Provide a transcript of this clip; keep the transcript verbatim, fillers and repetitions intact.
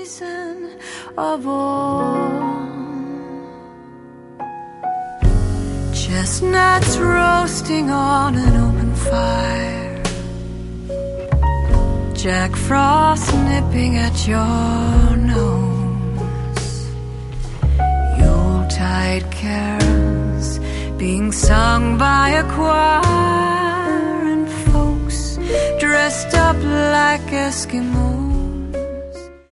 season of all. Chestnuts roasting on an open fire, Jack Frost nipping at your nose, Yuletide carols being sung by a choir, and folks dressed up like Eskimos.